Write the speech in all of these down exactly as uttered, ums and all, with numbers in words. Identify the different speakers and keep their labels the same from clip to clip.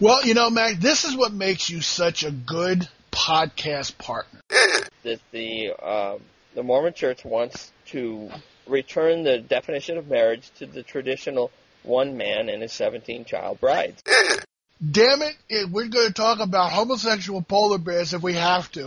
Speaker 1: Well, you know, Mac, this is what makes you such a good podcast partner.
Speaker 2: That the uh, the Mormon Church wants to return the definition of marriage to the traditional one man and his seventeen child brides.
Speaker 1: Damn it, it, we're going to talk about homosexual polar bears if we have to.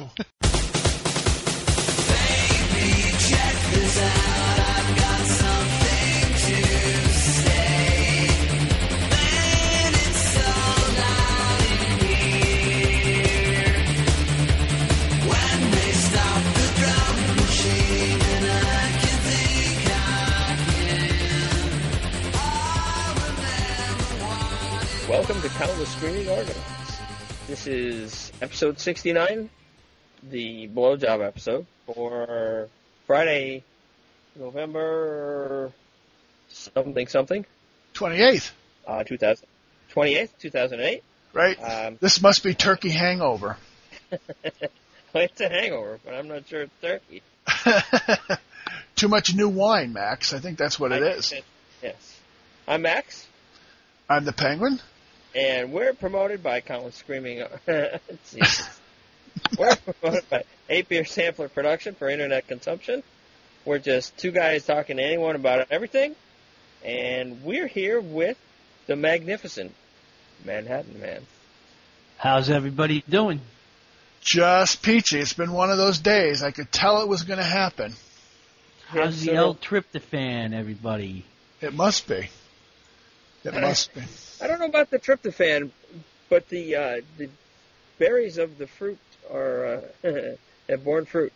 Speaker 3: Baby, check this out. I've got something to say. Man, it's so loud in here. When they stop the drum machine, and I can think I can. I remember what.
Speaker 2: Welcome to Countless Screaming Organs. This is episode sixty-nine, the blowjob episode for Friday, November something something,
Speaker 1: twenty-eighth.
Speaker 2: uh, two thousand twenty-eighth, two thousand eight.
Speaker 1: Right?
Speaker 2: Um,
Speaker 1: This must be turkey hangover.
Speaker 2: It's a hangover, but I'm not sure it's turkey.
Speaker 1: Too much new wine, Max. I think that's what it
Speaker 2: I
Speaker 1: is.
Speaker 2: think that- Yes. I'm Max,
Speaker 1: I'm the Penguin.
Speaker 2: and we're promoted by Countless Screaming. Jesus. We're promoted by Eight Beer Sampler Production for internet consumption. We're just two guys talking to anyone about everything, and we're here with the magnificent Manhattan Man.
Speaker 4: How's everybody doing?
Speaker 1: Just peachy. It's been one of those days. I could tell it was going to happen.
Speaker 4: How's
Speaker 2: Yes,
Speaker 4: the
Speaker 2: sir.
Speaker 4: L-tryptophan, everybody?
Speaker 1: It must be. It must be.
Speaker 2: I don't know about the tryptophan, but the uh, the berries of the fruit are uh, have borne fruit.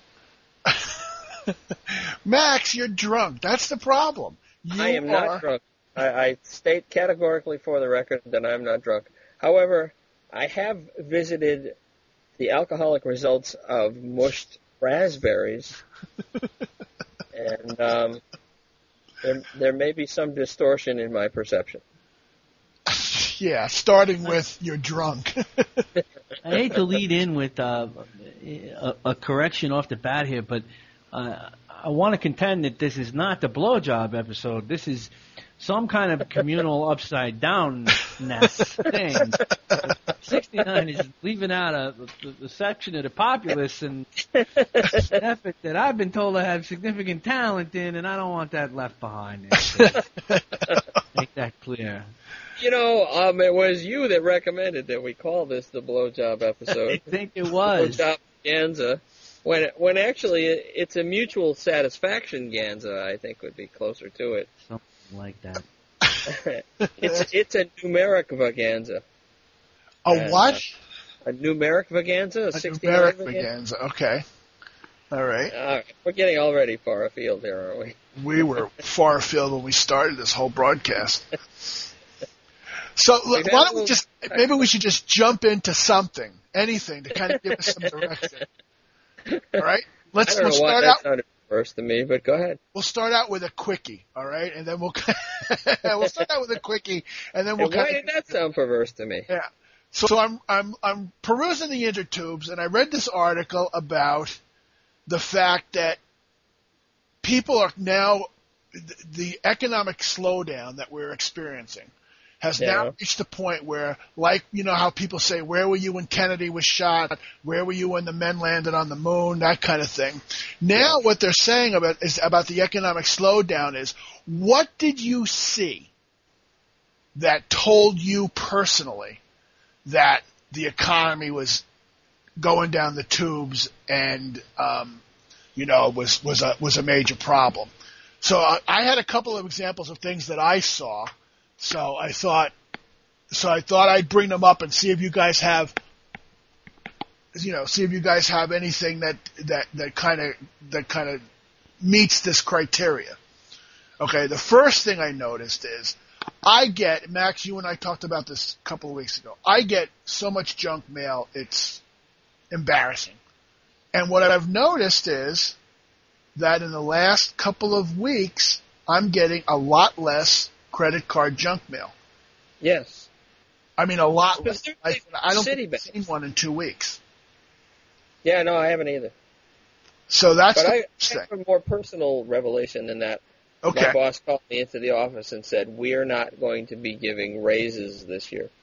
Speaker 1: Max, you're drunk. That's the problem. You
Speaker 2: I am
Speaker 1: are,
Speaker 2: not drunk. I, I state categorically for the record that I'm not drunk. However, I have visited the alcoholic results of mushed raspberries, and um, there, there may be some distortion in my perception.
Speaker 1: Yeah, starting with you're drunk.
Speaker 4: I hate to lead in with uh, a, a correction off the bat here, but uh, I want to contend that this is not the blowjob episode. This is some kind of communal upside downness thing. sixty-nine is leaving out a, a, a section of the populace and an effort that I've been told I have significant talent in, and I don't want that left behind. Make that clear.
Speaker 2: You know, um, it was you that recommended that we call this the blowjob episode.
Speaker 4: I think it was.
Speaker 2: Blowjob Ganza. When when actually it, it's a mutual satisfaction Ganza, I think would be closer to it.
Speaker 4: Something like that.
Speaker 2: it's it's a numeric vaganza.
Speaker 1: A
Speaker 2: And,
Speaker 1: what?
Speaker 2: uh, a numeric vaganza, a,
Speaker 1: A
Speaker 2: sixty-nine
Speaker 1: numeric
Speaker 2: vaganza.
Speaker 1: vaganza. Okay. All right.
Speaker 2: All right, we're getting already far afield here, aren't we?
Speaker 1: We were far afield when we started this whole broadcast. So look, why don't we just, maybe we should just jump into something, anything to kind of give us some direction. All right? Let's,
Speaker 2: I don't
Speaker 1: we'll
Speaker 2: know why
Speaker 1: start
Speaker 2: that
Speaker 1: out,
Speaker 2: sounded first to me, but go ahead.
Speaker 1: we'll start out with a quickie, all right? And then we'll, we'll start out with a quickie, and then we'll
Speaker 2: And why
Speaker 1: kind
Speaker 2: did
Speaker 1: of,
Speaker 2: that sound perverse to me?
Speaker 1: yeah. So, so I'm, I'm, I'm perusing the intertubes, and I read this article about the fact that people are now, the, the economic slowdown that we're experiencing has
Speaker 2: Yeah.
Speaker 1: now reached the point where, like, you know how people say, where were you when Kennedy was shot? Where were you when the men landed on the moon? That kind of thing. Now what they're saying about is about the economic slowdown is, what did you see that told you personally that the economy was going down the tubes and, um, you know, was, was a, was a major problem? So I, I had a couple of examples of things that I saw. So I thought, so I thought I'd bring them up and see if you guys have, you know, see if you guys have anything that, that, that kind of, that kind of meets this criteria. Okay. The first thing I noticed is I get, Max, you and I talked about this a couple of weeks ago. I get so much junk mail. It's embarrassing. And what I've noticed is that in the last couple of weeks, I'm getting a lot less credit card junk mail.
Speaker 2: Yes.
Speaker 1: I mean, a lot less.
Speaker 2: But
Speaker 1: I,
Speaker 2: they're
Speaker 1: I don't think
Speaker 2: Citibank.
Speaker 1: I've seen one in two weeks.
Speaker 2: Yeah, no, I haven't either.
Speaker 1: So that's
Speaker 2: But
Speaker 1: the
Speaker 2: I,
Speaker 1: first
Speaker 2: I have
Speaker 1: thing.
Speaker 2: a more personal revelation than that.
Speaker 1: Okay.
Speaker 2: My boss called me into the office and said, "We are not going to be giving raises this year."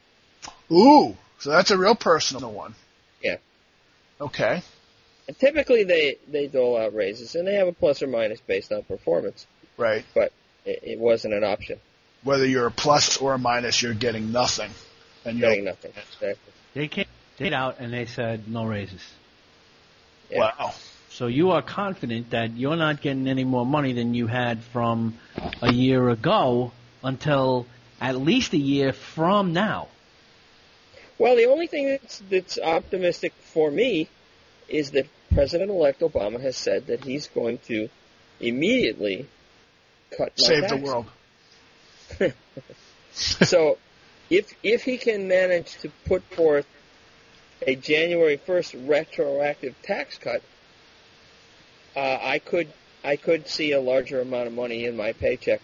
Speaker 1: Ooh, so that's a real personal one.
Speaker 2: Yeah.
Speaker 1: Okay.
Speaker 2: And typically they, they dole out raises, and they have a plus or minus based on performance,
Speaker 1: Right.
Speaker 2: but it, it wasn't an option.
Speaker 1: Whether you're a plus or a minus, you're getting nothing. And you're
Speaker 2: Getting nothing. Exactly.
Speaker 4: They came stayed out and they said no raises.
Speaker 2: Yeah.
Speaker 1: Wow.
Speaker 4: So you are confident that you're not getting any more money than you had from a year ago until at least a year from now.
Speaker 2: Well, the only thing that's, that's optimistic for me is that President-elect Obama has said that he's going to immediately cut my
Speaker 1: Save the
Speaker 2: taxes.
Speaker 1: world.
Speaker 2: So, if if he can manage to put forth a January first retroactive tax cut, uh, I could I could see a larger amount of money in my paycheck.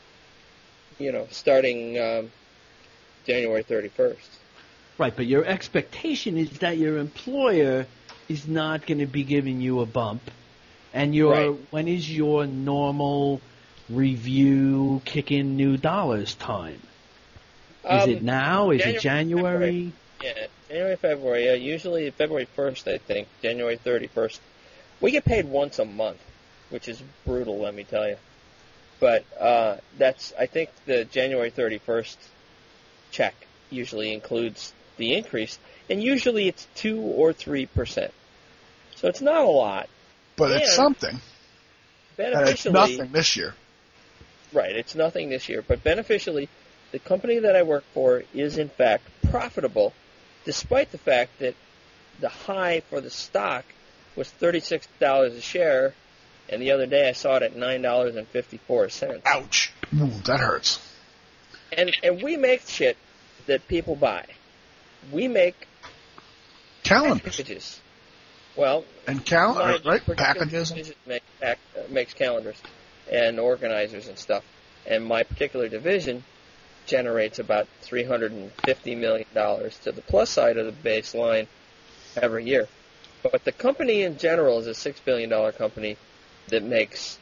Speaker 2: You know, starting um, January thirty-first.
Speaker 4: Right, but your expectation is that your employer is not going to be giving you a bump. And your
Speaker 2: Right.
Speaker 4: when is your normal review kick in new dollars time? Is
Speaker 2: Um,
Speaker 4: it now? Is it
Speaker 2: January,
Speaker 4: January?
Speaker 2: Yeah, January, February. Uh, usually February first, I think. January thirty-first. We get paid once a month, which is brutal, let me tell you. But uh, that's, I think the January thirty-first check usually includes the increase, and usually it's two or three percent. So it's not a lot.
Speaker 1: But it's
Speaker 2: And
Speaker 1: something. And it's
Speaker 2: Beneficially,
Speaker 1: nothing this year.
Speaker 2: right, it's nothing this year, but beneficially, the company that I work for is in fact profitable, despite the fact that the high for the stock was thirty-six dollars a share, and the other day I saw it at nine dollars and fifty-four cents.
Speaker 1: Ouch. Ooh, that hurts.
Speaker 2: And and we make shit that people buy. We make
Speaker 1: Calendars.
Speaker 2: packages. Well,
Speaker 1: And
Speaker 2: my
Speaker 1: calendars, right?
Speaker 2: particular
Speaker 1: Packages.
Speaker 2: division make, pack, uh, makes calendars and organizers and stuff. And my particular division generates about three hundred fifty million dollars to the plus side of the baseline every year. But the company in general is a six billion dollars company that makes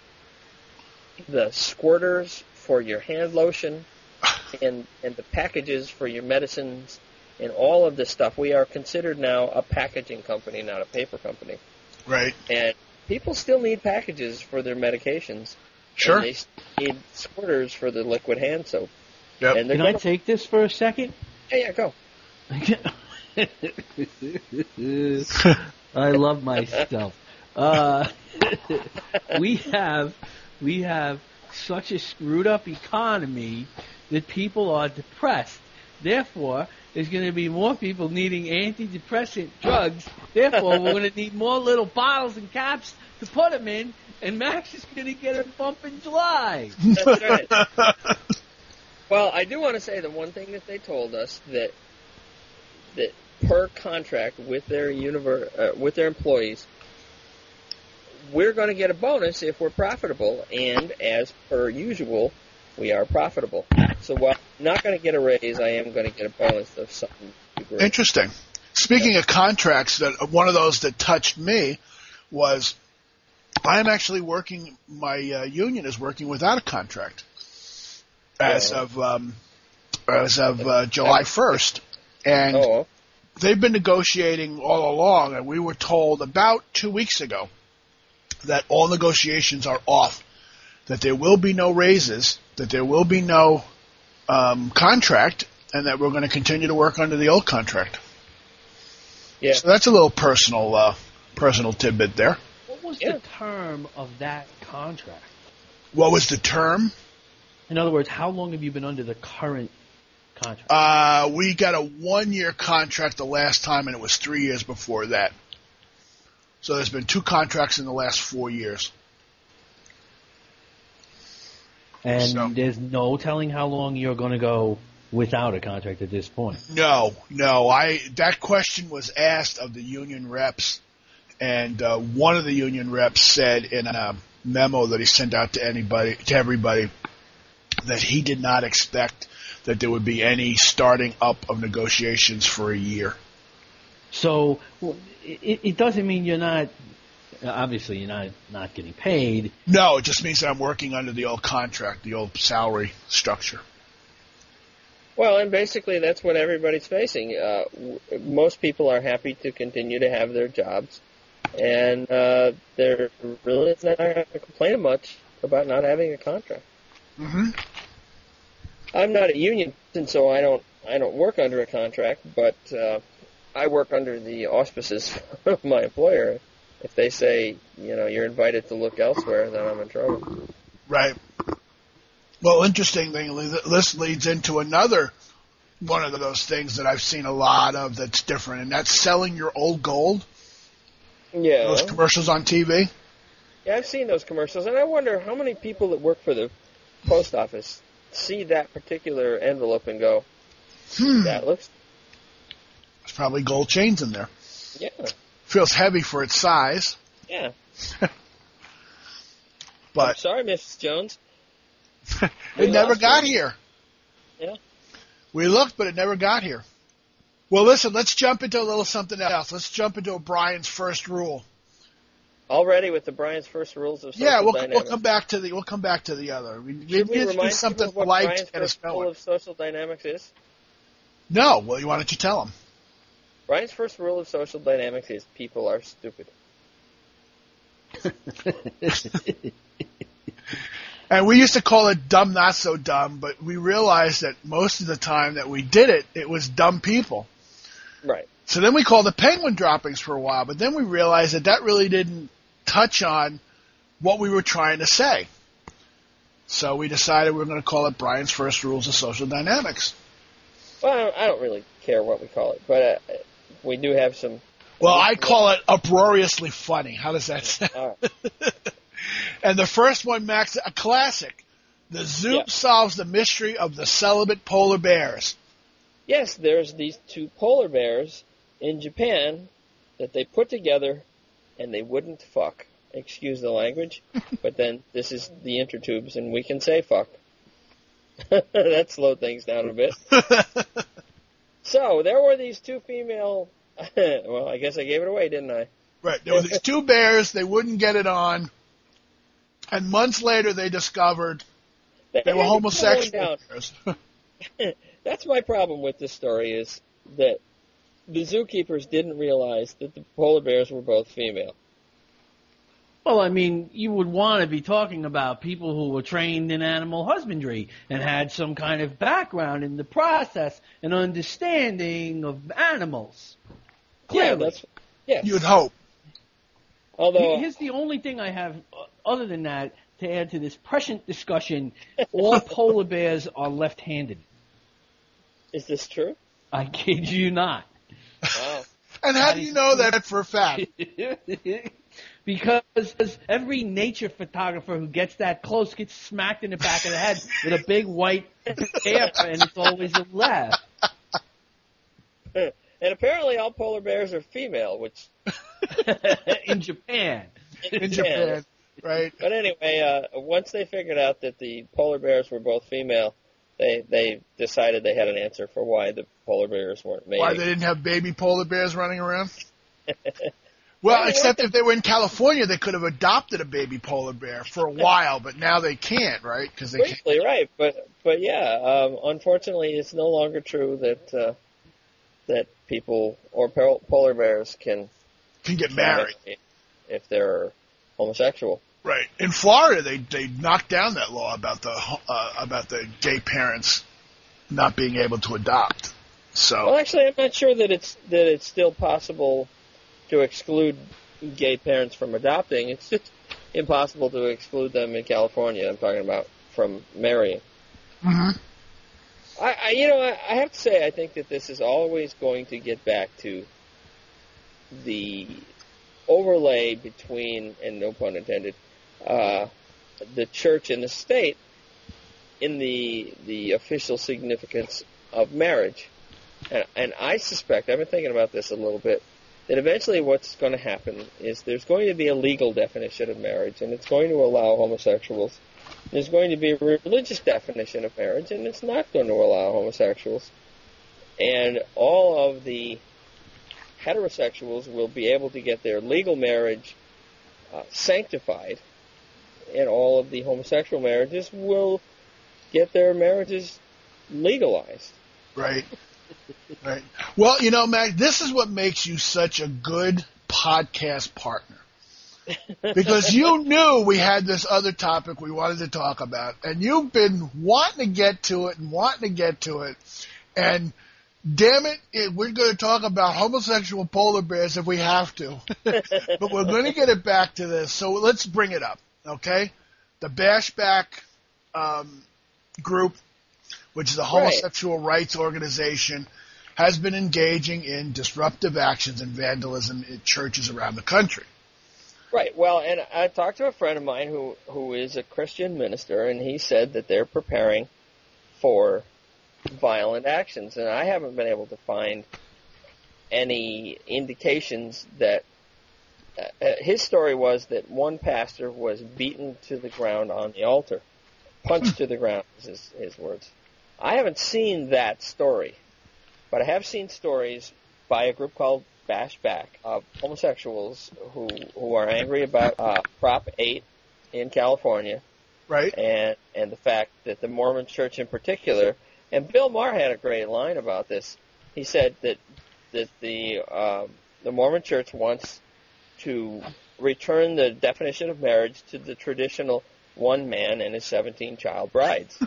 Speaker 2: the squirters for your hand lotion and, and the packages for your medicines and all of this stuff. We are considered now a packaging company, not a paper company.
Speaker 1: Right.
Speaker 2: And people still need packages for their medications.
Speaker 1: Sure.
Speaker 2: And they still need squirters for the liquid hand soap.
Speaker 1: Yep.
Speaker 2: And they're
Speaker 4: Can I
Speaker 2: gonna-
Speaker 4: take this for a second?
Speaker 2: yeah, yeah, go.
Speaker 4: I love myself. Uh, we have we have such a screwed up economy that people are depressed. Therefore, there's going to be more people needing antidepressant drugs. Therefore, we're going to need more little bottles and caps to put them in, and Max is going to get a bump in July.
Speaker 2: That's right. Well, I do want to say the one thing that they told us that that per contract with their univer- uh, with their employees, we're going to get a bonus if we're profitable, and as per usual, we are profitable. So while I'm not going to get a raise, I am going to get a bonus of some degree.
Speaker 1: Interesting. Speaking of contracts, that one of those that touched me was I am actually working. My uh, union is working without a contract as
Speaker 2: Oh.
Speaker 1: of um, as of uh, July first, and
Speaker 2: Oh,
Speaker 1: they've been negotiating all along. And we were told about two weeks ago that all negotiations are off, that there will be no raises, that there will be no um, contract, and that we're going to continue to work under the old contract.
Speaker 2: yeah.
Speaker 1: So that's a little personal, uh, personal tidbit there.
Speaker 4: What was
Speaker 2: Yeah.
Speaker 4: the term of that contract?
Speaker 1: What was the term?
Speaker 4: In other words, how long have you been under the current contract?
Speaker 1: Uh, we got a one-year contract the last time, and it was three years before that. So there's been two contracts in the last four years.
Speaker 4: And
Speaker 1: So-
Speaker 4: there's no telling how long you're going to go without a contract at this point.
Speaker 1: No, no. I that question was asked of the union reps, and uh, one of the union reps said in a memo that he sent out to anybody, to everybody, that he did not expect that there would be any starting up of negotiations for a year.
Speaker 4: So well, it, it doesn't mean you're not, obviously you're not, not getting paid.
Speaker 1: No, it just means that I'm working under the old contract, the old salary structure.
Speaker 2: Well, and basically that's what everybody's facing. Uh, w- most people are happy to continue to have their jobs, and uh, they're really not going to complain much about not having a contract.
Speaker 1: hmm
Speaker 2: I'm not a union, and so I don't I don't work under a contract, but uh, I work under the auspices of my employer. If they say, you know, you're invited to look elsewhere, then I'm in trouble.
Speaker 1: Right. Well, interesting thing, this leads into another one of those things that I've seen a lot of that's different, and that's selling your old gold.
Speaker 2: Yeah.
Speaker 1: Those commercials on T V.
Speaker 2: Yeah, I've seen those commercials, and I wonder how many people that work for the post office see that particular envelope and go,
Speaker 1: Hmm.
Speaker 2: that looks,
Speaker 1: There's probably gold chains in there.
Speaker 2: yeah,
Speaker 1: Feels heavy for its size,
Speaker 2: yeah. I'm
Speaker 1: but
Speaker 2: sorry, Missus Jones.
Speaker 1: it never
Speaker 2: lost
Speaker 1: got
Speaker 2: it.
Speaker 1: here.
Speaker 2: Yeah.
Speaker 1: We looked, but it never got here. Well, listen, let's jump into a little something else. Let's jump into O'Brien's first rule.
Speaker 2: Already with the Brian's first rules of social
Speaker 1: Yeah, we'll,
Speaker 2: dynamics.
Speaker 1: we'll come back to the we'll come back to the other. We, we
Speaker 2: Should we
Speaker 1: need to do
Speaker 2: remind
Speaker 1: something
Speaker 2: people of what
Speaker 1: light
Speaker 2: Brian's
Speaker 1: to get us
Speaker 2: first rule
Speaker 1: going.
Speaker 2: of social dynamics is?
Speaker 1: No, well, why don't you tell them?
Speaker 2: Brian's first rule of social dynamics is people are stupid.
Speaker 1: And we used to call it dumb, not so dumb, but we realized that most of the time that we did it, it was dumb people.
Speaker 2: Right.
Speaker 1: So then we called it penguin droppings for a while, but then we realized that that really didn't touch on what we were trying to say. So we decided we were going to call it Brian's First Rules of Social Dynamics.
Speaker 2: Well, I don't, I don't really care what we call it, but uh, we do have some.
Speaker 1: Well, I call it uproariously funny. How does that sound?
Speaker 2: All right.
Speaker 1: And the first one, Max, a classic. The Zoop
Speaker 2: Yeah.
Speaker 1: solves the mystery of the celibate polar bears.
Speaker 2: Yes, there's these two polar bears in Japan that they put together and they wouldn't fuck. Excuse the language, but then this is the intertubes and we can say fuck. That slowed things down a bit. So there were these two female. Well, I guess I gave it away, didn't I?
Speaker 1: Right. There were these two bears. They wouldn't get it on. And months later, they discovered they were
Speaker 2: had to calm
Speaker 1: homosexual
Speaker 2: down.
Speaker 1: bears.
Speaker 2: That's my problem with this story is that the zookeepers didn't realize that the polar bears were both female.
Speaker 4: Well, I mean, you would want to be talking about people who were trained in animal husbandry and had some kind of background in the process and understanding of animals. Clearly.
Speaker 2: Yeah, that's yes.
Speaker 1: You'd hope.
Speaker 2: Although
Speaker 4: Here's the only thing I have, uh, other than that, to add to this prescient discussion. All polar bears are left-handed.
Speaker 2: is this true?
Speaker 4: I kid you not.
Speaker 2: Wow.
Speaker 1: And how do you know that for a fact?
Speaker 4: Because every nature photographer who gets that close gets smacked in the back of the head with a big white bear, and it's always a laugh.
Speaker 2: And apparently all polar bears are female, which
Speaker 4: In Japan.
Speaker 1: In Japan, right?
Speaker 2: But anyway, uh, once they figured out that the polar bears were both female, they they decided they had an answer for why the polar bears weren't mating.
Speaker 1: Why they didn't have baby polar bears running around? Well,
Speaker 2: Well,
Speaker 1: except if they were in California, they could have adopted a baby polar bear for a while, but now they can't, right? Because they can't.
Speaker 2: Briefly, right? But but yeah, um, unfortunately, it's no longer true that uh, that people or pol- polar bears can
Speaker 1: can get married.
Speaker 2: if they're homosexual.
Speaker 1: Right. In Florida, they they knocked down that law about the uh, about the gay parents not being able to adopt. So
Speaker 2: Well, actually, I'm not sure that it's that it's still possible to exclude gay parents from adopting. It's just impossible to exclude them in California. I'm talking about from marrying.
Speaker 1: hmm
Speaker 2: I, I you know, I, I have to say, I think that this is always going to get back to the overlay between, and no pun intended, uh, the church and the state in the the official significance of marriage. And, and I suspect, I've been thinking about this a little bit, that eventually what's going to happen is there's going to be a legal definition of marriage, and it's going to allow homosexuals. There's going to be a religious definition of marriage, and it's not going to allow homosexuals. And all of the heterosexuals will be able to get their legal marriage uh, sanctified, and all of the homosexual marriages will get their marriages legalized.
Speaker 1: Right. Right. Well, you know, Mac, this is what makes you such a good podcast partner. Because you knew we had this other topic we wanted to talk about, and you've been wanting to get to it and wanting to get to it. And damn it, it we're going to talk about homosexual polar bears if we have to. But we're going to get it back to this. So let's bring it up, okay? The Bashback um, group, which is a homosexual rights organization, has been engaging in disruptive actions and vandalism in churches around the country.
Speaker 2: Right. Well, and I talked to a friend of mine who, who is a Christian minister, and he said that they're preparing for violent actions. And I haven't been able to find any indications that uh, his story was that one pastor was beaten to the ground on the altar, punched to the ground is his, his words. I haven't seen that story, but I have seen stories by a group called Bashback of homosexuals who who are angry about uh, Prop eight in California,
Speaker 1: right?
Speaker 2: And and the fact that the Mormon Church in particular, and Bill Maher had a great line about this. He said that that the um, the Mormon Church wants to return the definition of marriage to the traditional one man and his seventeen child brides.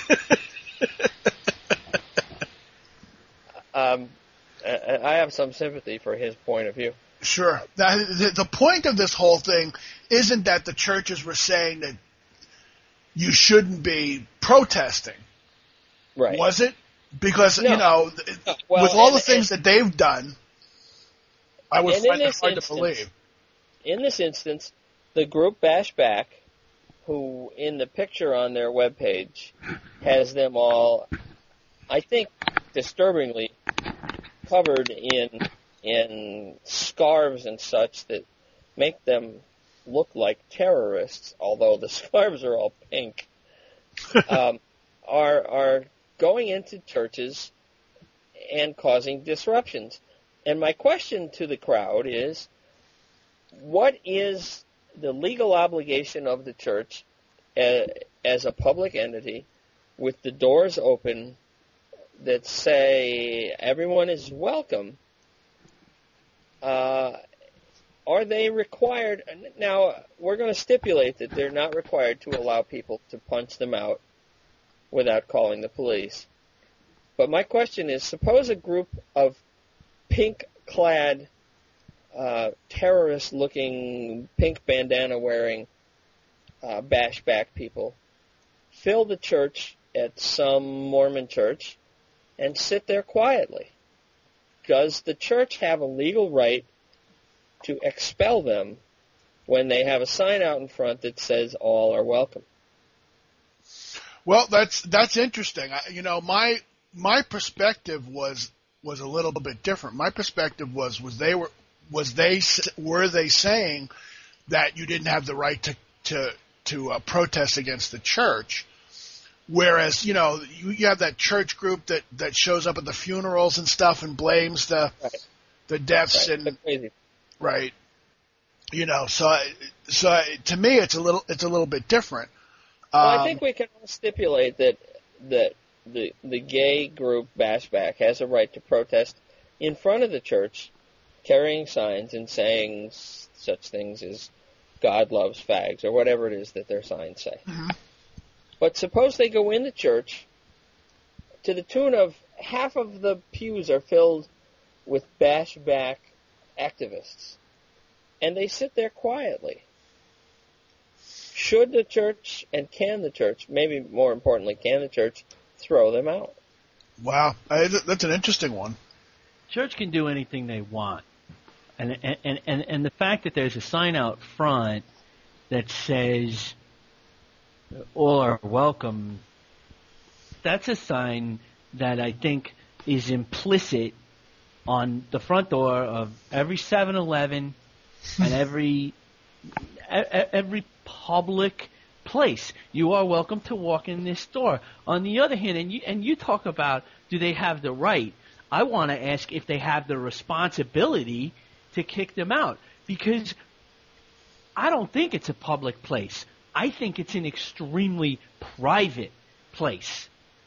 Speaker 2: um. I have some sympathy for his point of view.
Speaker 1: Sure. Now, the, the point of this whole thing isn't that the churches were saying that you shouldn't be protesting.
Speaker 2: Right.
Speaker 1: Was it? Because,
Speaker 2: no.
Speaker 1: you know,
Speaker 2: no. Well,
Speaker 1: with all
Speaker 2: and,
Speaker 1: the things
Speaker 2: and,
Speaker 1: that they've done, I would find it hard
Speaker 2: instance,
Speaker 1: to believe.
Speaker 2: In this instance, the group Bashback, who in the picture on their webpage has them all, I think, disturbingly covered in in scarves and such that make them look like terrorists, although the scarves are all pink, um, are are going into churches and causing disruptions. And my question to the crowd is, what is the legal obligation of the church as, as a public entity with the doors open that say everyone is welcome? Uh, are they required? Now, we're going to stipulate that they're not required to allow people to punch them out without calling the police. But my question is, suppose a group of pink-clad, uh, terrorist-looking, pink bandana-wearing uh, Bashback people fill the church at some Mormon church and sit there quietly. Does the church have a legal right to expel them when they have a sign out in front that says all are welcome?
Speaker 1: Well, that's that's interesting. I, you know, my my perspective was was a little bit different. My perspective was was they were was they were they saying that you didn't have the right to to to uh, protest against the church? Whereas, you know, you, you have that church group that, that shows up at the funerals and stuff and blames the
Speaker 2: right.
Speaker 1: the deaths
Speaker 2: right.
Speaker 1: and
Speaker 2: crazy.
Speaker 1: right. You know, so so to me it's a little it's a little bit different.
Speaker 2: Well,
Speaker 1: Um,
Speaker 2: I think we can all stipulate that that the the gay group Bashback has a right to protest in front of the church, carrying signs and saying s- such things as "God loves fags" or whatever it is that their signs say.
Speaker 1: Mhm.
Speaker 2: But suppose they go in the church to the tune of half of the pews are filled with Bashback activists, and they sit there quietly. Should the church, and can the church, maybe more importantly, can the church throw them out?
Speaker 1: Wow, I, that's an interesting one.
Speaker 4: Church can do anything they want. And, and, and, and the fact that there's a sign out front that says all are welcome, that's a sign that I think is implicit on the front door of every seven eleven and every every public place. You are welcome to walk in this store. On the other hand, and you, and you talk about, do they have the right? I want to ask if they have the responsibility to kick them out, because I don't think it's a public place. I think it's an extremely private place.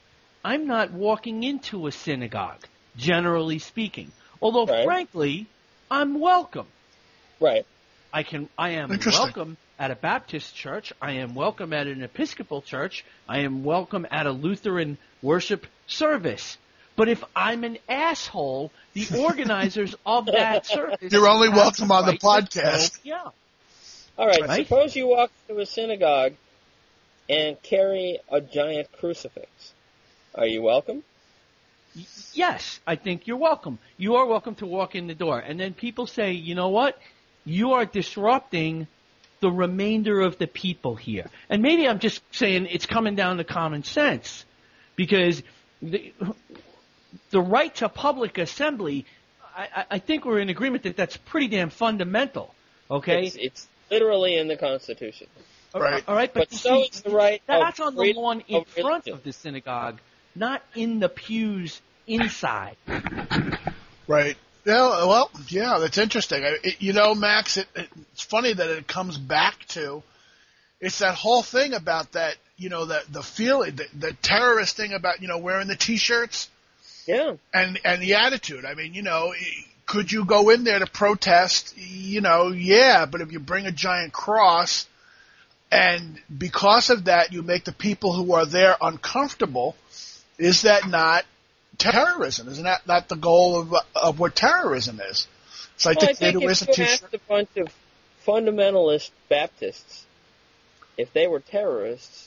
Speaker 4: I'm not walking into a synagogue, generally speaking. Although,
Speaker 2: Right.
Speaker 4: frankly, I'm welcome.
Speaker 2: Right.
Speaker 4: I can. I am
Speaker 1: Interesting.
Speaker 4: welcome at a Baptist church. I am welcome at an Episcopal church. I am welcome at a Lutheran worship service. But if I'm an asshole, the organizers of that service
Speaker 1: You're only
Speaker 4: have
Speaker 1: welcome
Speaker 4: the
Speaker 1: on the
Speaker 4: right to
Speaker 1: podcast.
Speaker 4: throw me out.
Speaker 2: All right.
Speaker 4: Right.
Speaker 2: Suppose you walk to a synagogue and carry a giant crucifix. Are you welcome?
Speaker 4: Y- Yes, I think you're welcome. You are welcome to walk in the door. And then people say, you know what? You are disrupting the remainder of the people here. And maybe I'm just saying it's coming down to common sense. Because the, the right to public assembly, I, I- I think we're in agreement that that's pretty damn fundamental. Okay?
Speaker 2: It's, it's literally in the Constitution.
Speaker 1: Right.
Speaker 4: All right, but,
Speaker 2: But
Speaker 4: you
Speaker 2: so
Speaker 4: see,
Speaker 2: is the right
Speaker 4: that's
Speaker 2: of
Speaker 4: on the
Speaker 2: freedom
Speaker 4: lawn in
Speaker 2: of
Speaker 4: front
Speaker 2: religion.
Speaker 4: of the synagogue, not in the pews inside.
Speaker 1: Right. Yeah, well, yeah, that's interesting. I- It, you know, Max, it, it, it's funny that it comes back to, it's that whole thing about that, you know, the, the feeling, the, the terrorist thing about, you know, wearing the T-shirts
Speaker 2: Yeah.
Speaker 1: and, and the attitude. I mean, you know, could you go in there to protest? You know, yeah, but if you bring a giant cross and because of that you make the people who are there uncomfortable, is that not terrorism? Isn't that not the goal of of what terrorism is? So I
Speaker 2: Well, I
Speaker 1: think
Speaker 2: think
Speaker 1: there is a
Speaker 2: if you
Speaker 1: T-shirt.
Speaker 2: asked a bunch of fundamentalist Baptists if they were terrorists,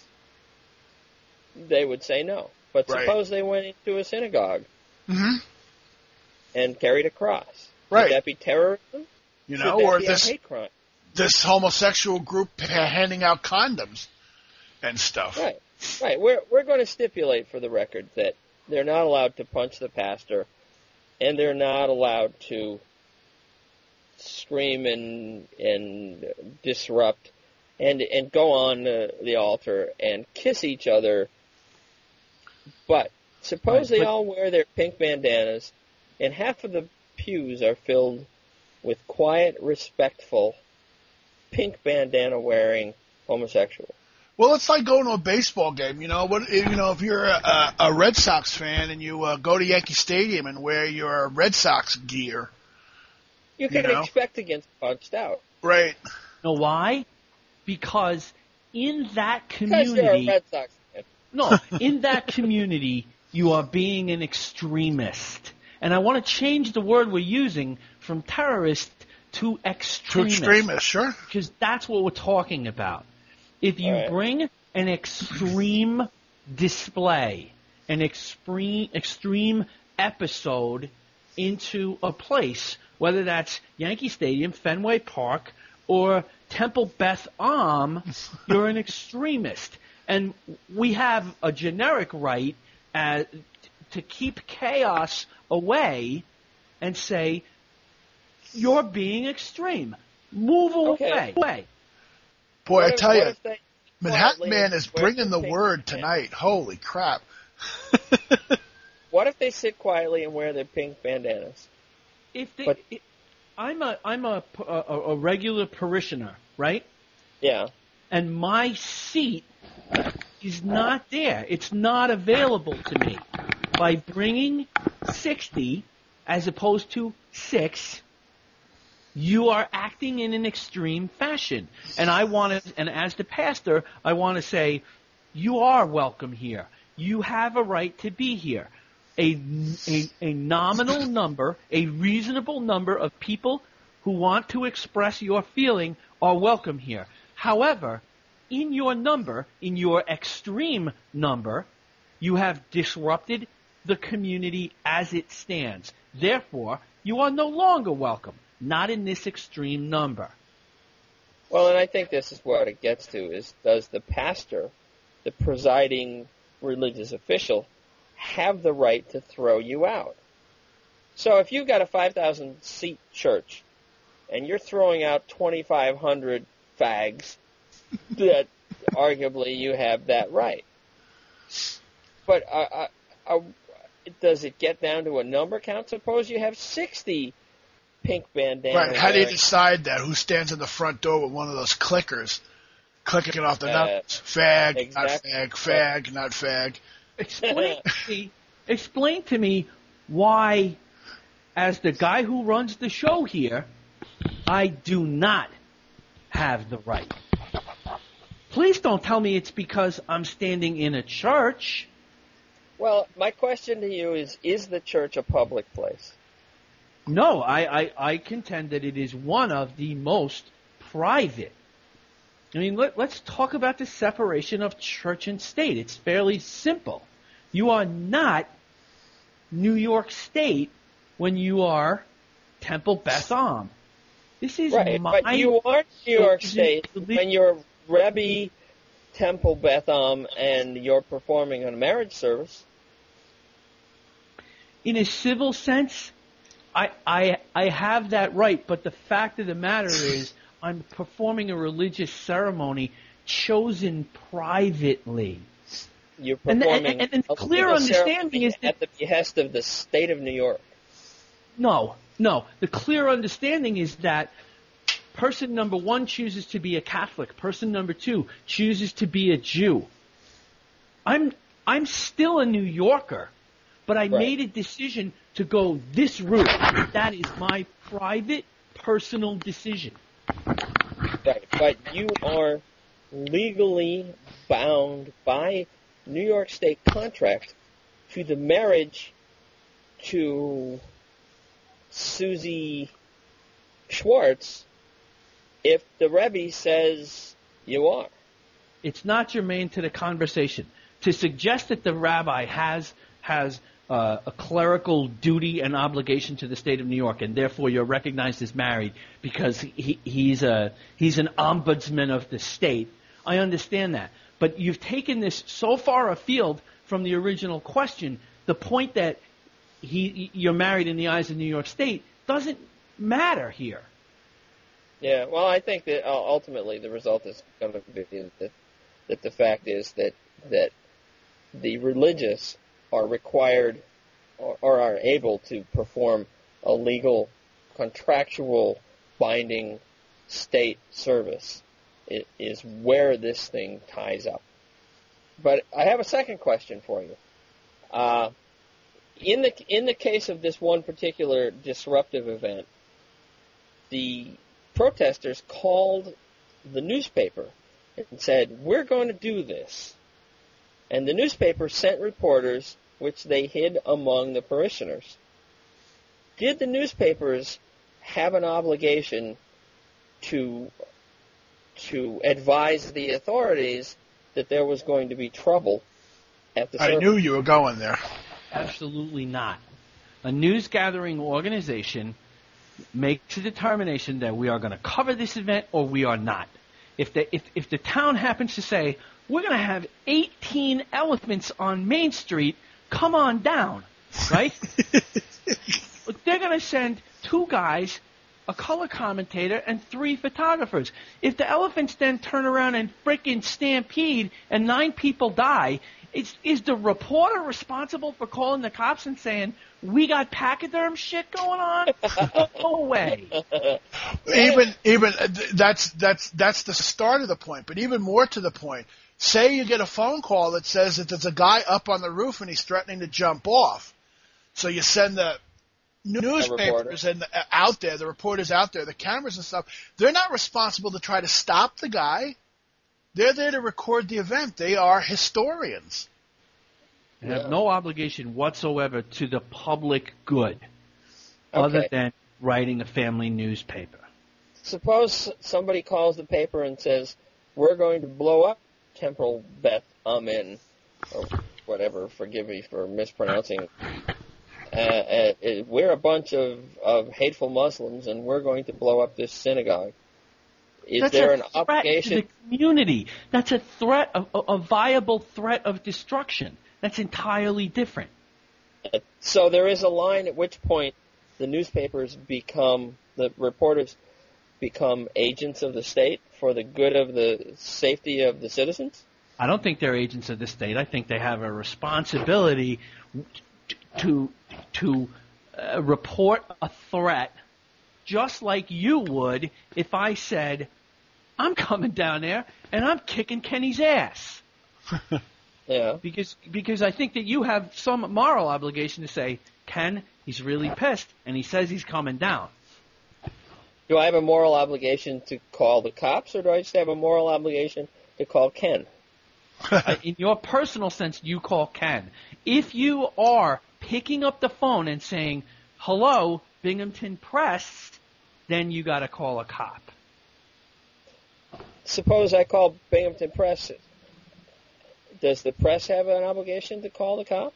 Speaker 2: they would say no. But
Speaker 1: Right.
Speaker 2: suppose they went into a synagogue
Speaker 1: Hmm.
Speaker 2: and carried a cross.
Speaker 1: Right.
Speaker 2: Would that be terrorism?
Speaker 1: You
Speaker 2: Should
Speaker 1: know,
Speaker 2: that
Speaker 1: or
Speaker 2: be
Speaker 1: this
Speaker 2: a hate crime?
Speaker 1: this homosexual group handing out condoms and stuff.
Speaker 2: Right. Right. We're we're going to stipulate for the record that they're not allowed to punch the pastor, and they're not allowed to scream and and disrupt, and and go on the, the altar and kiss each other. But suppose
Speaker 4: Right,
Speaker 2: they
Speaker 4: but-
Speaker 2: all wear their pink bandanas, and half of the pews are filled with quiet, respectful, pink bandana wearing homosexuals.
Speaker 1: Well, it's like going to a baseball game. You know, what? You know, if you're a, a Red Sox fan and you uh, go to Yankee Stadium and wear your Red Sox gear,
Speaker 2: You can
Speaker 1: know?
Speaker 2: expect to get punched out.
Speaker 1: right?
Speaker 4: Know why? Because in that
Speaker 2: Because you're a
Speaker 4: community,
Speaker 2: Red Sox fan.
Speaker 4: no, in that community, you are being an extremist. And I want to change the word we're using from terrorist to
Speaker 1: To
Speaker 4: extremist.
Speaker 1: extremists, sure.
Speaker 4: Because that's what we're talking about. If you
Speaker 2: All right.
Speaker 4: bring an extreme display, an extreme extreme episode into a place, whether that's Yankee Stadium, Fenway Park, or Temple Beth Am, you're an extremist. And we have a generic right uh, to keep chaos away and say, you're being extreme. Move
Speaker 2: Okay.
Speaker 4: away. away.
Speaker 1: Boy, I
Speaker 2: What if-
Speaker 1: tell
Speaker 2: what
Speaker 1: you,
Speaker 2: if they
Speaker 1: Manhattan
Speaker 2: quietly
Speaker 1: Man is
Speaker 2: wear
Speaker 1: bringing the
Speaker 2: pink
Speaker 1: word
Speaker 2: bandanas?
Speaker 1: tonight. Holy crap!
Speaker 2: What if they sit quietly and wear their pink bandanas?
Speaker 4: If they,
Speaker 2: But-
Speaker 4: i I'm a I'm a, a a regular parishioner, right?
Speaker 2: Yeah.
Speaker 4: And my seat is not there. It's not available to me. By bringing sixty as opposed to six, you are acting in an extreme fashion. And I want to, and as the pastor, I want to say, you are welcome here. You have a right to be here. A, a, a nominal number, a reasonable number of people who want to express your feeling are welcome here. However, in your number, in your extreme number, you have disrupted the community as it stands. Therefore, you are no longer welcome, not in this extreme number.
Speaker 2: Well, and I think this is what it gets to is, does the pastor, the presiding religious official, have the right to throw you out? So if you've got a five thousand seat church and you're throwing out twenty-five hundred fags, that arguably you have that right. But uh, uh, uh, does it get down to a number count? Suppose you have sixty pink bandanas.
Speaker 1: Right? How do you
Speaker 2: wearing-
Speaker 1: decide that? Who stands in the front door with one of those clickers, clicking off the
Speaker 2: Uh,
Speaker 1: numbers? Fag,
Speaker 2: exactly.
Speaker 1: not fag. Fag, not fag.
Speaker 4: explain to me, explain to me why, as the guy who runs the show here, I do not have the right. Please don't tell me it's because I'm standing in a church.
Speaker 2: Well, my question to you is, is the church a public place?
Speaker 4: No, I, I, I contend that it is one of the most private. I mean, let, let's talk about the separation of church and state. It's fairly simple. You are not New York State when you are Temple Beth Am. This is
Speaker 2: Right,
Speaker 4: my...
Speaker 2: but you are New York
Speaker 4: this is-
Speaker 2: State when you're Rebbe Temple Beth Am and you're performing a marriage service.
Speaker 4: In a civil sense, I, I, I have that right, but the fact of the matter is I'm performing a religious ceremony chosen privately.
Speaker 2: You're
Speaker 4: And the-
Speaker 2: performing
Speaker 4: and- and
Speaker 2: a
Speaker 4: clear
Speaker 2: legal
Speaker 4: understanding
Speaker 2: ceremony
Speaker 4: is that-
Speaker 2: at the behest of the state of New York.
Speaker 4: No, no. The clear understanding is that person number one chooses to be a Catholic. Person number two chooses to be a Jew. I'm I'm still a New Yorker, but I
Speaker 2: Right.
Speaker 4: made a decision to go this route. That is my private, personal decision.
Speaker 2: Right, but you are legally bound by New York State contract to the marriage to Susie Schwartz if the Rebbe says you are.
Speaker 4: It's not germane to the conversation. To suggest that the rabbi has has uh, a clerical duty and obligation to the state of New York, and therefore you're recognized as married because he, he's a he's an ombudsman of the state. I understand that, but you've taken this so far afield from the original question. The point that he you're married in the eyes of New York State doesn't matter here.
Speaker 2: Yeah, well, I think that uh, ultimately the result is going to be that, that the fact is that that the religious are required or, or are able to perform a legal, contractual, binding state service. It is where this thing ties up. But I have a second question for you. Uh, in the in the case of this one particular disruptive event, the protesters called the newspaper and said, "We're going to do this." And the newspaper sent reporters, which they hid among the parishioners. Did the newspapers have an obligation to to advise the authorities that there was going to be trouble at the
Speaker 1: I
Speaker 2: service?
Speaker 1: knew you were going there.
Speaker 4: Absolutely not. A news gathering organization makes a determination that we are going to cover this event or we are not. If the if, if the town happens to say we're going to have eighteen elephants on Main Street, come on down, right? They're going to send two guys, a color commentator, and three photographers. If the elephants then turn around and frickin' stampede and nine people die, is, is the reporter responsible for calling the cops and saying, we got pachyderm shit going on? No way.
Speaker 1: Even even uh, th- that's that's that's the start of the point. But even more to the point, say you get a phone call that says that there's a guy up on the roof and he's threatening to jump off. So you send the newspapers and the, uh, out there, the reporters out there, the cameras and stuff. They're not responsible to try to stop the guy. They're there to record the event. They are historians.
Speaker 4: They have no obligation whatsoever to the public good, other
Speaker 2: Okay.
Speaker 4: than writing a family newspaper.
Speaker 2: Suppose somebody calls the paper and says, "We're going to blow up Temple Beth Amen," or whatever. Forgive me for mispronouncing. Uh, uh, uh, we're a bunch of, of hateful Muslims, and we're going to blow up this synagogue. Is
Speaker 4: That's
Speaker 2: there
Speaker 4: a
Speaker 2: an
Speaker 4: threat
Speaker 2: obligation?
Speaker 4: to the community. That's a threat, a, a a viable threat of destruction. That's entirely different.
Speaker 2: So there is a line at which point the newspapers become, the reporters become agents of the state for the good of the safety of the citizens?
Speaker 4: I don't think they're agents of the state. I think they have a responsibility t- to to uh, report a threat, just like you would if I said, "I'm coming down there and I'm kicking Kenny's ass."
Speaker 2: Yeah.
Speaker 4: Because because I think that you have some moral obligation to say, Ken, he's really pissed, and he says he's coming down.
Speaker 2: Do I have a moral obligation to call the cops, or do I just have a moral obligation to call Ken?
Speaker 4: In your personal sense, you call Ken. If you are picking up the phone and saying, hello, Binghamton Press, then you got to call a cop.
Speaker 2: Suppose I call Binghamton Press. Does the press have an obligation to call the cop?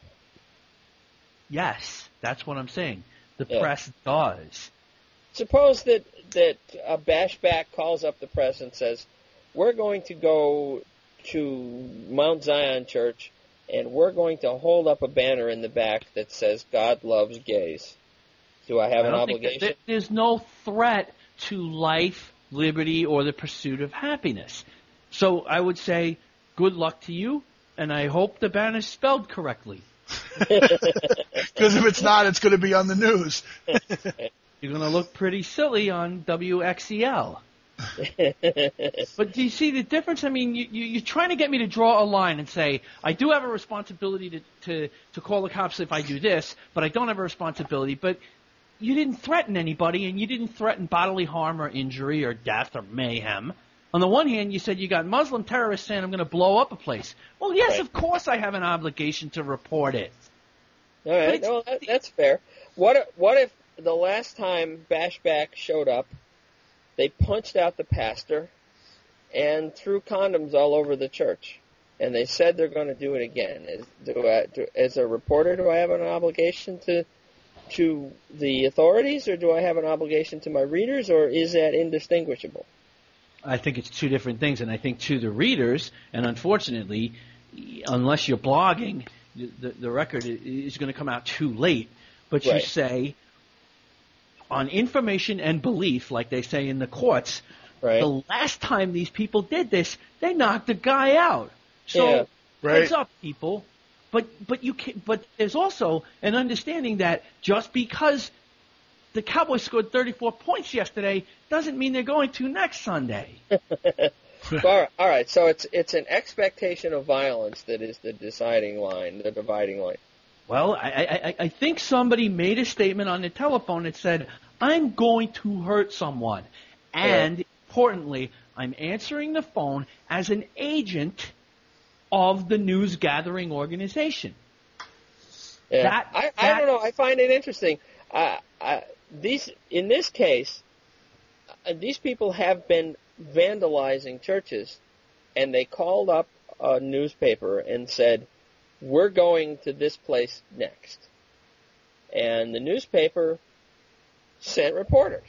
Speaker 4: Yes, that's what I'm saying. The
Speaker 2: Yeah.
Speaker 4: press does.
Speaker 2: Suppose that, that a bashback calls up the press and says, we're going to go to Mount Zion Church, and we're going to hold up a banner in the back that says, God loves gays. Do I have
Speaker 4: I
Speaker 2: an
Speaker 4: don't think that-
Speaker 2: obligation?
Speaker 4: that there's no threat to life, liberty, or the pursuit of happiness. So I would say, good luck to you, and I hope the banner's spelled correctly.
Speaker 1: Because if it's not, it's going to be on the news.
Speaker 4: You're going to look pretty silly on W X E L. But do you see the difference? I mean, you, you, you're trying to get me to draw a line and say, I do have a responsibility to, to, to call the cops if I do this, but I don't have a responsibility. But you didn't threaten anybody, and you didn't threaten bodily harm or injury or death or mayhem. On the one hand, you said you got Muslim terrorists saying I'm going to blow up a place. Well, yes,
Speaker 2: Right.
Speaker 4: of course I have an obligation to report it.
Speaker 2: All right,
Speaker 4: it's-
Speaker 2: no, that, that's fair. What if, what if the last time Bashback showed up, they punched out the pastor and threw condoms all over the church, and they said they're going to do it again? Is, do I, do, as a reporter, do I have an obligation to to the authorities, or do I have an obligation to my readers, or is that indistinguishable?
Speaker 4: I think it's two different things, and I think to the readers, and unfortunately, unless you're blogging, the, the record is going to come out too late. But you
Speaker 2: Right.
Speaker 4: say, on information and belief, like they say in the courts,
Speaker 2: Right?
Speaker 4: the last time these people did this, they knocked the guy out. So
Speaker 2: Yeah.
Speaker 1: Right.
Speaker 4: heads up, people. But but you can, but there's also an understanding that just because the Cowboys scored thirty-four points yesterday doesn't mean they're going to next Sunday.
Speaker 2: all, right, all right, so it's it's an expectation of violence that is the deciding line, the dividing line.
Speaker 4: Well, I, I, I think somebody made a statement on the telephone that said, I'm going to hurt someone. And, importantly, I'm answering the phone as an agent of the news-gathering organization.
Speaker 2: Yeah.
Speaker 4: That-
Speaker 2: I, I
Speaker 4: that-
Speaker 2: don't know. I find it interesting. Uh, I, these in this case, uh, these people have been vandalizing churches, and they called up a newspaper and said, "We're going to this place next," and the newspaper sent reporters.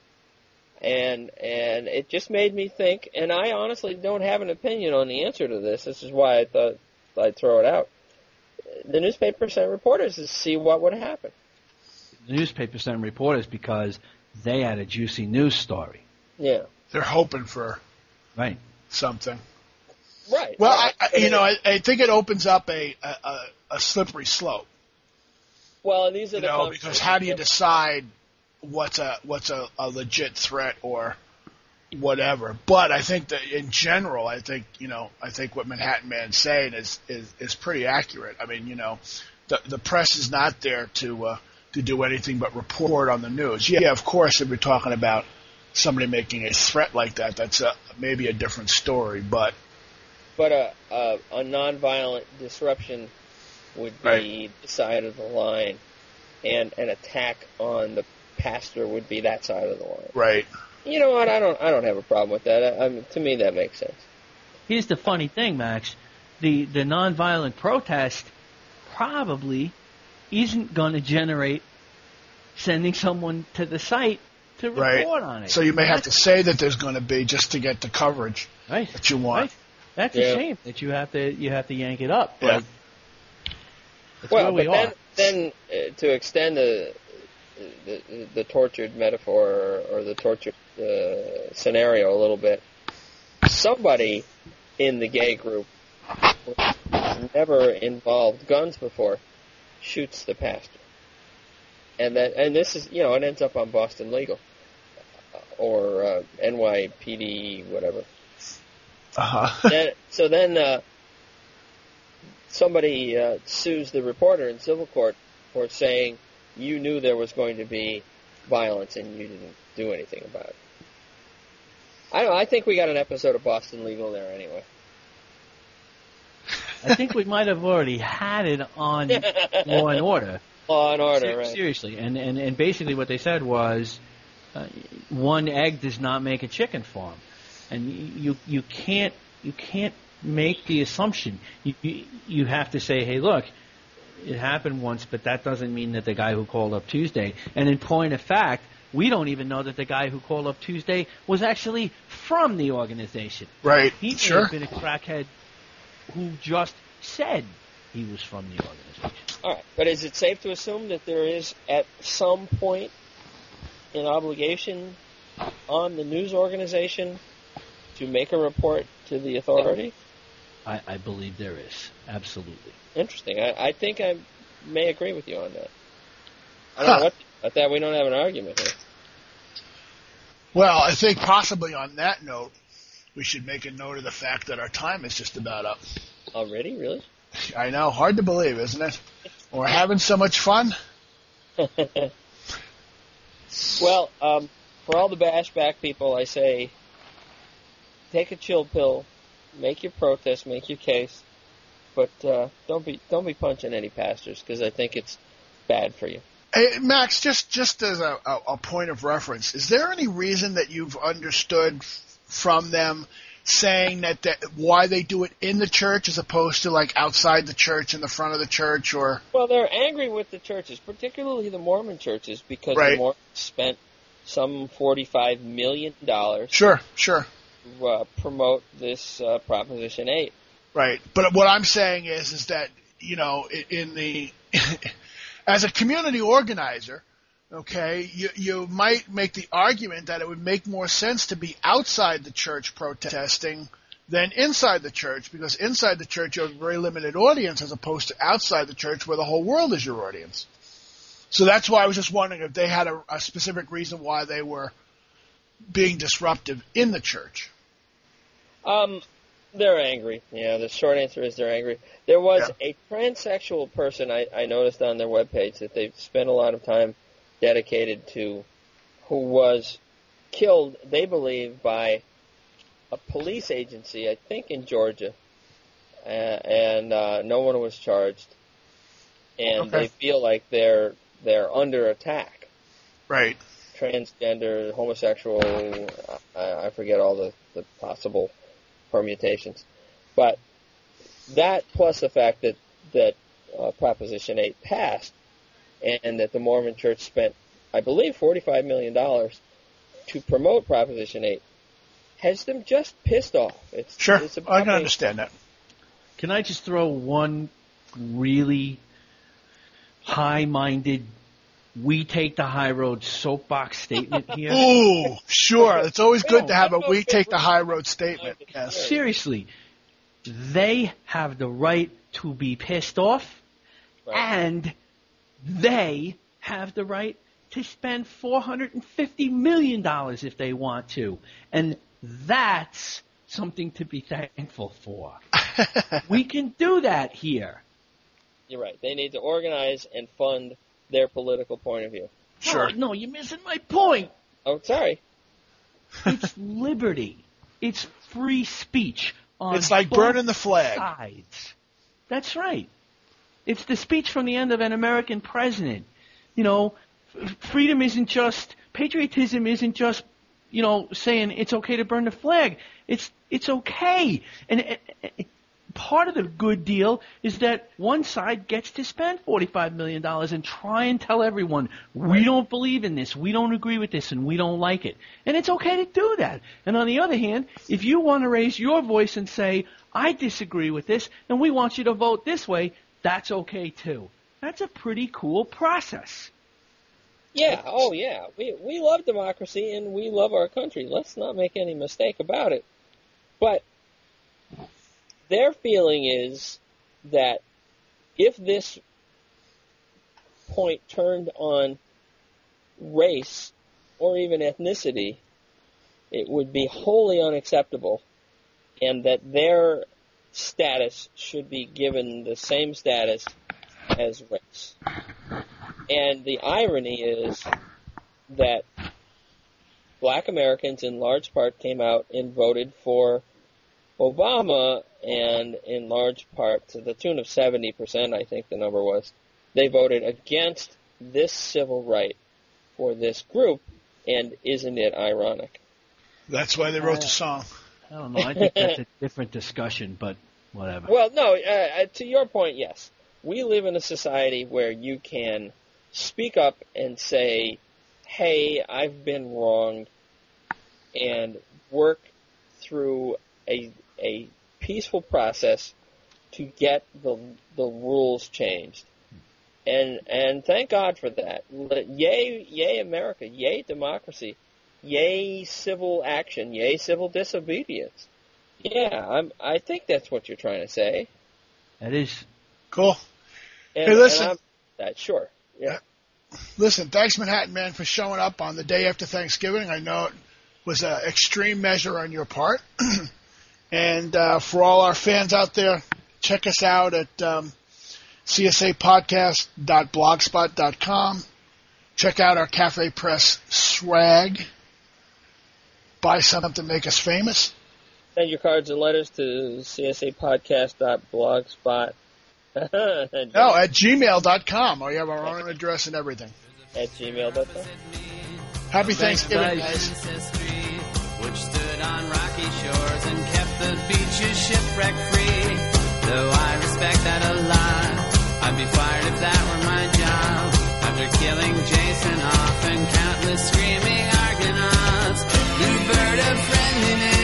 Speaker 2: And and it just made me think, and I honestly don't have an opinion on the answer to this. This is why I thought I'd throw it out. The newspaper sent reporters to see what would happen.
Speaker 4: The newspaper sent reporters because they had a juicy news story.
Speaker 2: Yeah.
Speaker 1: They're hoping for
Speaker 4: Right.
Speaker 1: something.
Speaker 2: Right.
Speaker 1: Well,
Speaker 2: right.
Speaker 1: I, I, you know, I, I think it opens up a, a, a- a slippery slope.
Speaker 2: well, and these are
Speaker 1: You
Speaker 2: the
Speaker 1: know,
Speaker 2: conversations
Speaker 1: because how do you
Speaker 2: that-
Speaker 1: decide what's a what's a, a legit threat or whatever? But I think that in general, I think you know, I think what Manhattan Man's saying is is, is pretty accurate. I mean, you know, the the press is not there to uh, to do anything but report on the news. Yeah, of course, if we're talking about somebody making a threat like that, that's a, maybe a different story. But
Speaker 2: But a, a a nonviolent disruption would be
Speaker 1: Right.
Speaker 2: the side of the line, and an attack on the pastor would be that side of the line.
Speaker 1: right,
Speaker 2: You know what? I don't I don't have a problem with that. I, I mean, to me, that makes sense.
Speaker 4: Here's the funny thing, Max. The, the nonviolent protest probably isn't going to generate sending someone to the site to
Speaker 1: right.
Speaker 4: report on it.
Speaker 1: So you may have to say that there's going to be just to get the coverage
Speaker 4: Right.
Speaker 1: that you want.
Speaker 4: Right. That's
Speaker 2: Yeah.
Speaker 4: a shame that you have to you have to yank it up. But
Speaker 1: Yeah.
Speaker 4: that's
Speaker 2: Well,
Speaker 4: where we
Speaker 2: but then
Speaker 4: are.
Speaker 2: then uh, to extend the the, the tortured metaphor or, or the tortured uh, scenario a little bit, somebody in the gay group who's never involved guns before shoots the pastor, and that and this is you know it ends up on Boston Legal or uh, N Y P D whatever.
Speaker 1: Uh huh.
Speaker 2: Then, so then uh, somebody uh, sues the reporter in civil court for saying you knew there was going to be violence and you didn't do anything about it. I don't know. I think we got an episode of Boston Legal there anyway.
Speaker 4: I think we might have already had it on Law and Order.
Speaker 2: Law and Order,
Speaker 4: Ser-
Speaker 2: right?
Speaker 4: Seriously, and, and and basically what they said was, uh, one egg does not make a chicken farm, and you you can't you can't make the assumption. You you, you have to say, hey, look, it happened once, but that doesn't mean that the guy who called up Tuesday. And in point of fact, we don't even know that the guy who called up Tuesday was actually from the organization.
Speaker 1: Right.
Speaker 4: He may
Speaker 1: Sure.
Speaker 4: have been a crackhead who just said he was from the organization.
Speaker 2: All right, but is it safe to assume that there is at some point an obligation on the news organization to make a report to the authority?
Speaker 4: I, I believe there is. Absolutely.
Speaker 2: Interesting. I, I think I may agree with you on that. I don't
Speaker 1: Huh.
Speaker 2: know what about that. We don't have an argument here.
Speaker 1: Well, I think possibly on that note, we should make a note of the fact that our time is just about up.
Speaker 2: Already, really?
Speaker 1: I know, hard to believe, isn't it? We're having so much fun.
Speaker 2: Well, um, for all the bashback people, I say, take a chill pill, make your protest, make your case, but uh, don't be don't be punching any pastors because I think it's bad for you.
Speaker 1: Hey, Max, just just as a, a, a point of reference, is there any reason that you've understood from them saying that, that why they do it in the church as opposed to like outside the church, in the front of the church, or?
Speaker 2: Well, they're angry with the churches, particularly the Mormon churches, because
Speaker 1: Right.
Speaker 2: the Mormons spent some forty-five million dollars
Speaker 1: Sure, sure.
Speaker 2: to uh, promote this uh, Proposition eight.
Speaker 1: Right. But what I'm saying is, is that, you know, i- in the, as a community organizer, okay, you, you might make the argument that it would make more sense to be outside the church protesting than inside the church, because inside the church you have a very limited audience as opposed to outside the church where the whole world is your audience. So that's why I was just wondering if they had a, a specific reason why they were being disruptive in the church.
Speaker 2: Um, they're angry. Yeah, the short answer is they're angry. There was
Speaker 1: Yeah.
Speaker 2: a transsexual person I, I noticed on their webpage that they've spent a lot of time dedicated to, who was killed, they believe, by a police agency, I think in Georgia, uh, and uh, no one was charged, and
Speaker 1: Okay.
Speaker 2: they feel like they're they're under attack.
Speaker 1: Right.
Speaker 2: Transgender, homosexual, I, I forget all the, the possible permutations. But that plus the fact that, that uh, Proposition eight passed and that the Mormon Church spent, I believe, forty-five million dollars to promote Proposition eight has them just pissed off. It's,
Speaker 1: Sure.
Speaker 2: it's
Speaker 1: I can
Speaker 2: about-
Speaker 1: understand that.
Speaker 4: Can I just throw one really high-minded, we take the high road soapbox statement here?
Speaker 1: Ooh, sure. It's always good to have a
Speaker 2: No,
Speaker 1: we take the high road statement. Yes.
Speaker 4: Seriously, they have the right to be pissed off,
Speaker 2: Right.
Speaker 4: and they have the right to spend four hundred fifty million dollars if they want to. And that's something to be thankful for. We can do that here.
Speaker 2: You're right. They need to organize and fund their political point of view.
Speaker 1: Sure.
Speaker 4: No, no, you're missing my point.
Speaker 2: Oh, sorry.
Speaker 4: It's liberty. It's free speech on
Speaker 1: It's like
Speaker 4: both
Speaker 1: burning the flag.
Speaker 4: sides. That's right. It's the speech from the end of an American president. You know, f- freedom isn't just, patriotism isn't just, you know, saying it's okay to burn the flag. It's it's okay. And uh, uh, part of the good deal is that one side gets to spend forty-five million dollars and try and tell everyone, we don't believe in this, we don't agree with this, and we don't like it. And it's okay to do that. And on the other hand, if you want to raise your voice and say, I disagree with this, and we want you to vote this way, that's okay too. That's a pretty cool process.
Speaker 2: Yeah, oh yeah. We we love democracy and we love our country. Let's not make any mistake about it. But their feeling is that if this point turned on race or even ethnicity, it would be wholly unacceptable, and that their status should be given the same status as race. And the irony is that black Americans in large part came out and voted for Obama, and in large part, to the tune of seventy percent, I think the number was, they voted against this civil right for this group, and isn't it ironic?
Speaker 1: That's why they wrote the song.
Speaker 4: I don't know. I think that's a different discussion, but whatever.
Speaker 2: Well, no, uh, to your point, yes. We live in a society where you can speak up and say, hey, I've been wronged, and work through a a peaceful process to get the the rules changed. And and thank God for that. Yay, yay America, yay democracy, yay civil action, yay civil disobedience. Yeah, I'm I think that's what you're trying to say.
Speaker 4: That is
Speaker 1: Cool.
Speaker 2: And,
Speaker 1: Hey, listen.
Speaker 2: and I'm, uh, sure. Yeah.
Speaker 1: Listen, thanks, Manhattan Man, for showing up on the day after Thanksgiving. I know it was an extreme measure on your part. And uh, for all our fans out there, check us out at um, c s a podcast dot blogspot dot com. Check out our Cafe Press swag. Buy something to make us famous.
Speaker 2: Send your cards and letters to c s a podcast dot blogspot.
Speaker 1: No, at gmail dot com. Oh, you have our own address and everything.
Speaker 2: At gmail dot com.
Speaker 1: Happy Thanksgiving,
Speaker 4: guys.
Speaker 1: guys.
Speaker 3: Which stood on rocky shores and kept the beaches shipwreck free. Though I respect that a lot, I'd be fired if that were my job. After killing Jason off and countless screaming Argonauts, you bird of friendliness.